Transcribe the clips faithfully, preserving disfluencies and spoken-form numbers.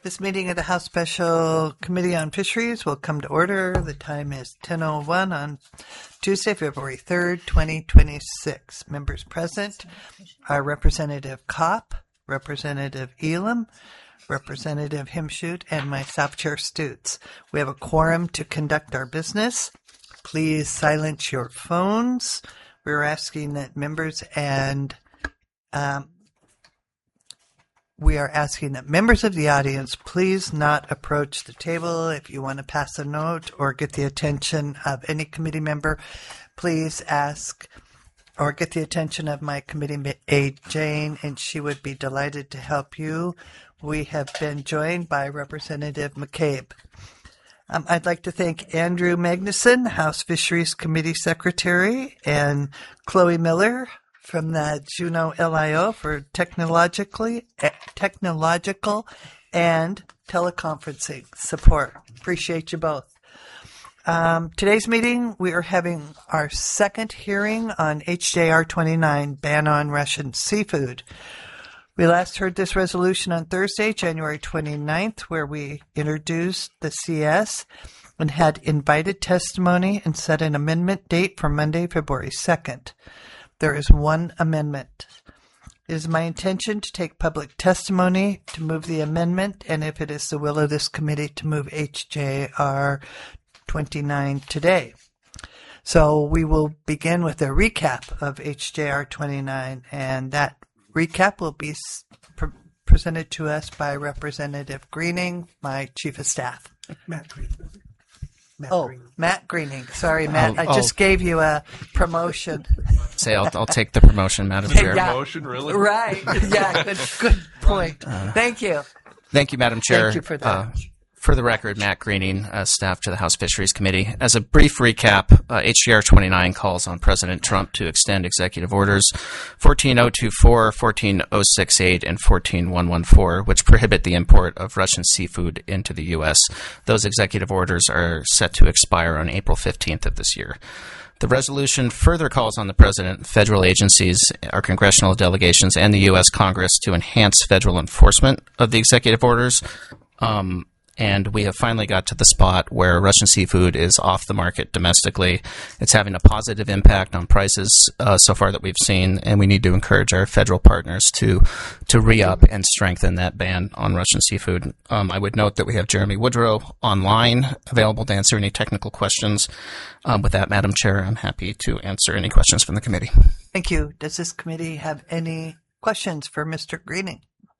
This meeting of the House Special Committee on Fisheries will come to order. The time is ten oh one on Tuesday, February third, twenty twenty-six. Members present are Representative Kopp, Representative Elam, Representative Himschoot, and myself, Chair Stutz. We have a quorum to conduct our business. Please silence your phones. We're asking that members and um, We are asking that members of the audience please not approach the table. If you want to pass a note or get the attention of any committee member, please ask or get the attention of my committee aide, Jane, and she would be delighted to help you. We have been joined by Representative McCabe. Um, I'd like to thank Andrew Magnuson, House Fisheries Committee Secretary, and Chloe Miller from the Juneau L I O for technologically, eh, technological and teleconferencing support. Appreciate you both. Um, today's meeting, we are having our second hearing on H J R twenty-nine, Ban on Russian Seafood. We last heard this resolution on Thursday, January twenty-ninth, where we introduced the C S and had invited testimony and set an amendment date for Monday, February second. There is one amendment. It is my intention to take public testimony to move the amendment, and if it is the will of this committee, to move H J R twenty-nine today. So we will begin with a recap of H J R twenty-nine, and that recap will be pre- presented to us by Representative Greening, my Chief of Staff. Matt Greening. Matt oh, Greening. Matt Greening. Sorry, Matt. I'll, I just I'll, gave you a promotion. Say, I'll, I'll take the promotion, Madam Chair. Yeah. Promotion, really? Right. Yeah, good, good point. Uh, Thank you. Thank you, Madam Chair. Thank you for that. Uh, for the record, Matt Greening, uh, staff to the House Fisheries Committee. As a brief recap, uh, H J R twenty-nine calls on President Trump to extend executive orders fourteen oh twenty-four, fourteen oh sixty-eight, and fourteen one fourteen, which prohibit the import of Russian seafood into the U S. Those executive orders are set to expire on April fifteenth of this year. The resolution further calls on the President, federal agencies, our congressional delegations, and the U S. Congress to enhance federal enforcement of the executive orders. Um, And we have finally got to the spot where Russian seafood is off the market domestically. It's having a positive impact on prices uh, so far that we've seen, and we need to encourage our federal partners to to re-up and strengthen that ban on Russian seafood. Um, I would note that we have Jeremy Woodrow online, available to answer any technical questions. Um, with that, Madam Chair, I'm happy to answer any questions from the committee. Thank you. Does this committee have any questions for Mister Greening?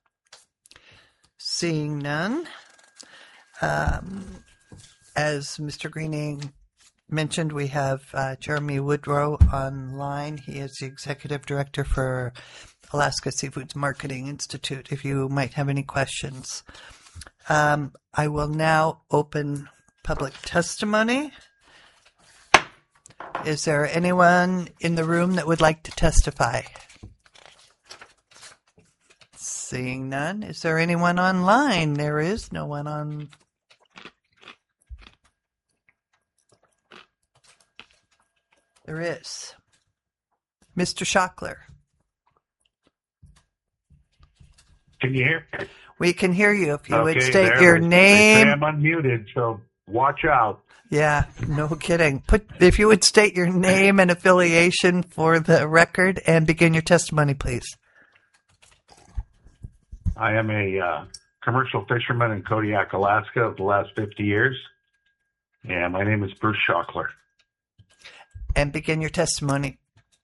Seeing none. Um, as Mister Greening mentioned, we have uh, Jeremy Woodrow online. He is the Executive Director for Alaska Seafoods Marketing Institute, if you might have any questions. Um, I will now open public testimony. Is there anyone in the room that would like to testify? Seeing none. Is there anyone online? There is no one on. There is. Mister Schockler. Can you hear? We can hear you. If you okay, would state there. your They, name. They say I'm unmuted, so watch out. Yeah, no kidding. Put if you would state your name and affiliation for the record and begin your testimony, please. I am a uh, commercial fisherman in Kodiak, Alaska, of the last fifty years, and my name is Bruce Schockler. And begin your testimony.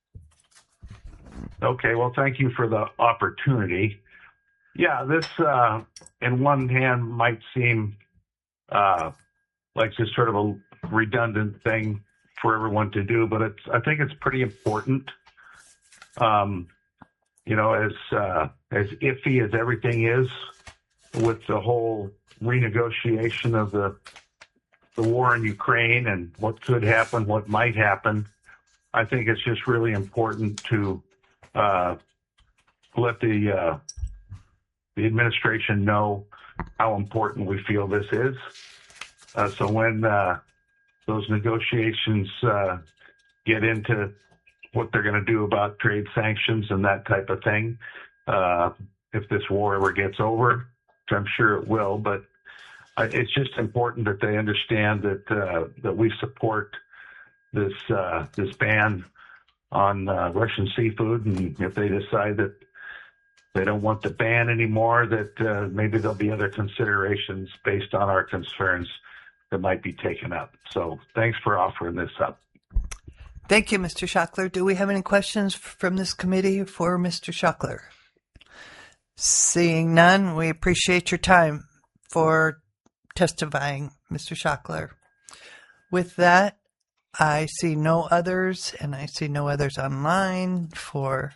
Okay, well, thank you for the opportunity. Yeah, this, uh, in one hand, might seem uh, like just sort of a redundant thing for everyone to do, but it's I think it's pretty important. Um, you know, as uh, as iffy as everything is with the whole renegotiation of the the war in Ukraine and what could happen, what might happen, I think it's just really important to uh, let the uh, the administration know how important we feel this is. Uh, so when uh, those negotiations uh, get into what they're going to do about trade sanctions and that type of thing, uh, if this war ever gets over, I'm sure it will, but uh, it's just important that they understand that uh, that we support this uh, this ban on uh, Russian seafood, and if they decide that they don't want the ban anymore, that uh, maybe there'll be other considerations based on our concerns that might be taken up. So thanks for offering this up. Thank you, Mister Schockler. Do we have any questions from this committee for Mister Schockler? Seeing none, we appreciate your time for testifying, Mister Schockler. With that, I see no others, and I see no others online for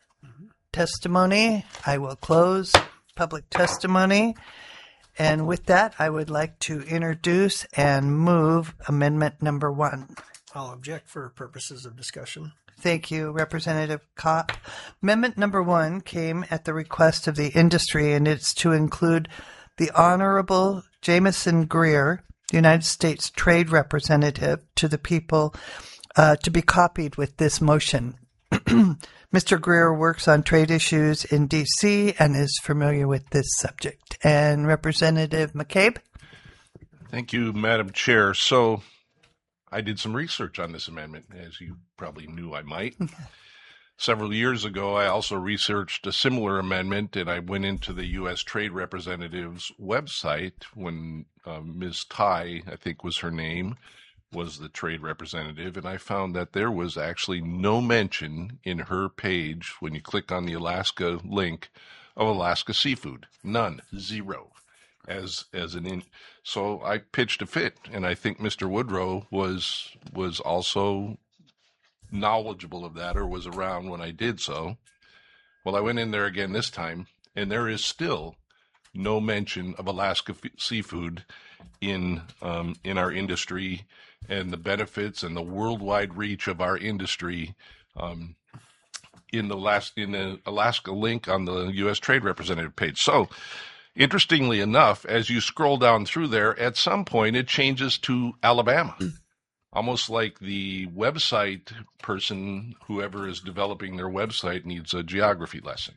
testimony. I will close public testimony. And with that, I would like to introduce and move amendment number one. I'll object for purposes of discussion. Thank you, Representative Kopp. Amendment number one came at the request of the industry, and it's to include the Honorable Jameson Greer, United States Trade Representative to the people, uh, to be copied with this motion. Mister Greer works on trade issues in D C and is familiar with this subject. And Representative McCabe? Thank you, Madam Chair. So I did some research on this amendment, as you probably knew I might. Several years ago, I also researched a similar amendment, and I went into the U S Trade Representative's website when uh, Miz Tai, I think was her name, was the trade representative, and I found that there was actually no mention in her page, when you click on the Alaska link, of Alaska seafood. None. Zero. As as an in, so I pitched a fit, and I think Mister Woodrow was was also knowledgeable of that, or was around when I did so. Well, I went in there again this time, and there is still no mention of Alaska f- seafood in um, in our industry, and the benefits and the worldwide reach of our industry um, in the last in the Alaska link on the U S Trade Representative page. So, interestingly enough, as you scroll down through there, at some point it changes to Alabama. Almost like the website person, whoever is developing their website, needs a geography lesson.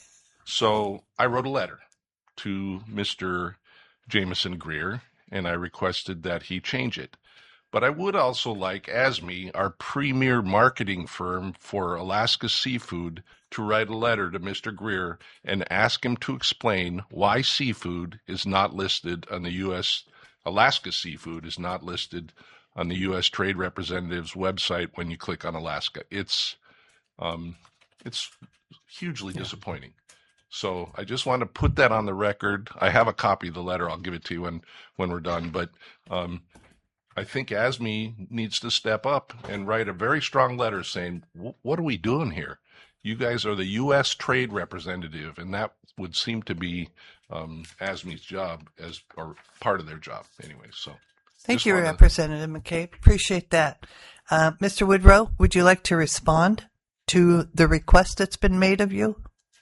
So I wrote a letter to Mister Jameson Greer, and I requested that he change it. But I would also like A S M E, our premier marketing firm for Alaska seafood, to write a letter to Mister Greer and ask him to explain why seafood is not listed on the U S Alaska seafood is not listed on the U S Trade Representative's website when you click on Alaska. It's um, it's hugely yeah. disappointing. So I just want to put that on the record. I have a copy of the letter. I'll give it to you when, when we're done. But um, I think A S M E needs to step up and write a very strong letter saying, what are we doing here? You guys are the U S Trade Representative, and that would seem to be um, A S M E's job as or part of their job anyway. So. Thank Just you, wanted... Representative McCabe. Appreciate that. Uh, Mister Woodrow, would you like to respond to the request that's been made of you?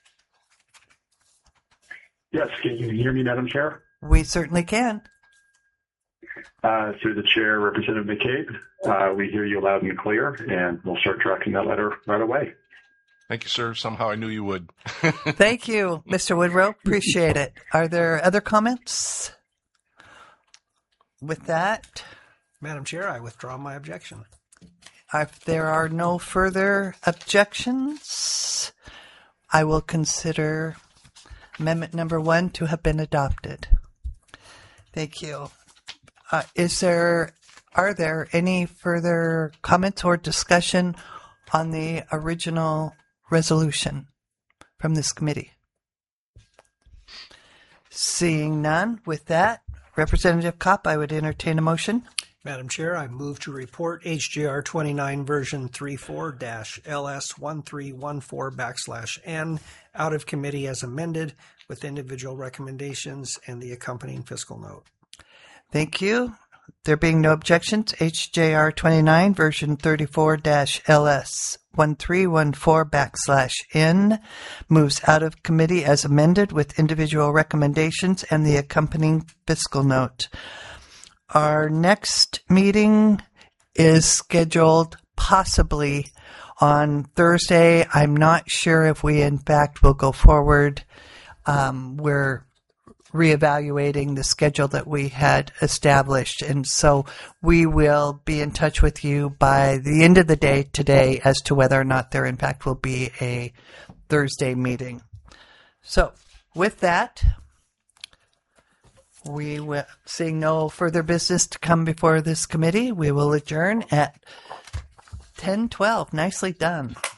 Yes, can you hear me, Madam Chair? We certainly can. Uh, through the chair, Representative McCabe, uh, we hear you loud and clear, and we'll start drafting that letter right away. Thank you, sir. Somehow I knew you would. Thank you, Mister Woodrow. Appreciate it. Are there other comments? With that, Madam Chair, I withdraw my objection. if there are no further objections, I will consider amendment number one to have been adopted. Thank you. Uh, is there, are there any further comments or discussion on the original resolution from this committee? Seeing none, with that, Representative Kopp, I would entertain a motion. Madam Chair, I move to report H J R twenty-nine version thirty-four L S one three one four backslash N out of committee as amended with individual recommendations and the accompanying fiscal note. Thank you. There being no objections, H J R twenty-nine version thirty-four L S one three one four backslash N moves out of committee as amended with individual recommendations and the accompanying fiscal note. Our next meeting is scheduled possibly on Thursday. I'm not sure if we in fact will go forward. Um, we're reevaluating the schedule that we had established. And so we will be in touch with you by the end of the day today as to whether or not there, in fact, will be a Thursday meeting. So with that, we will, seeing no further business to come before this committee, we will adjourn at ten twelve. Nicely done.